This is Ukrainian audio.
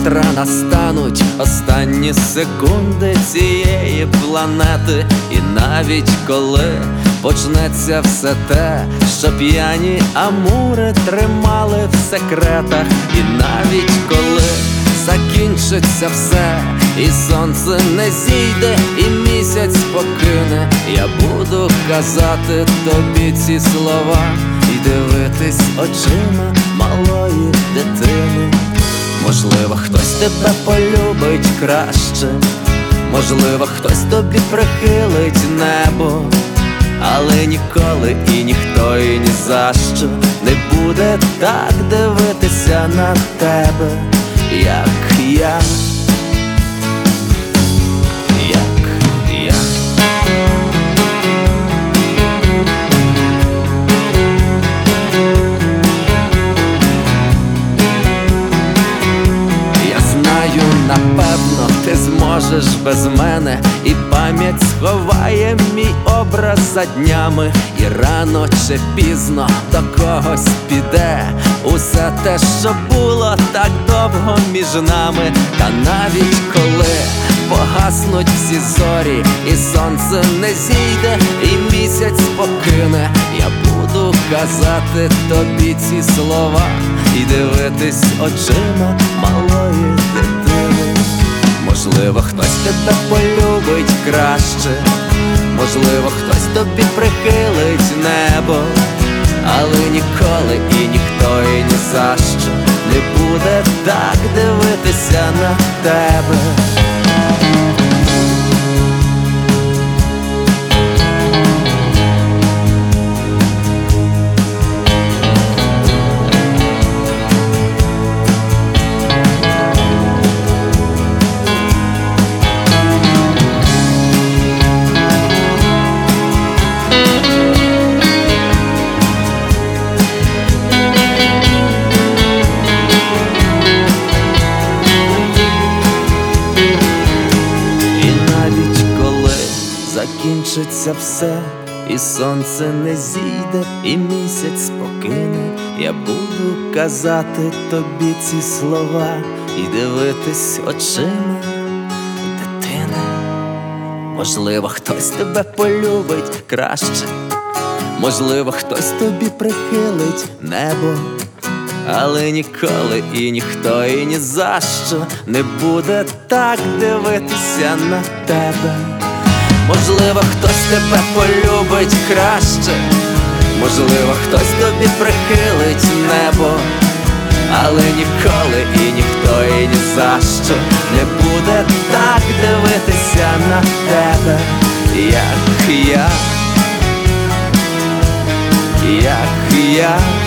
завтра настануть останні секунди цієї планети. І навіть коли почнеться все те, що п'яні амури тримали в секретах, і навіть коли закінчиться все, і сонце не зійде, і місяць покине, я буду казати тобі ці слова і дивитись очима малої дитини. Можливо, хтось тебе полюбить краще, можливо, хтось тобі прихилить небо, але ніколи і ніхто і ні за що не буде так дивитися на тебе, як я. Напевно, ти зможеш без мене, і пам'ять сховає мій образ за днями, і рано чи пізно до когось піде усе те, що було так довго між нами. Та навіть коли погаснуть всі зорі, і сонце не зійде, і місяць покине, я буду казати тобі ці слова і дивитись очима малої дитини. Можливо, хтось тебе полюбить краще, можливо, хтось тобі прихилить небо, але ніколи і ніхто і ні за що не буде так дивитися на тебе. Закінчиться все, і сонце не зійде, і місяць покине, я буду казати тобі ці слова і дивитись очима дитини. Можливо, хтось тебе полюбить краще, можливо, хтось тобі прихилить небо, але ніколи і ніхто і ні за що не буде так дивитися на тебе. Можливо, хтось тебе полюбить краще, можливо, хтось тобі прихилить небо, але ніколи і ніхто і ні за що не буде так дивитися на тебе, як я, як я.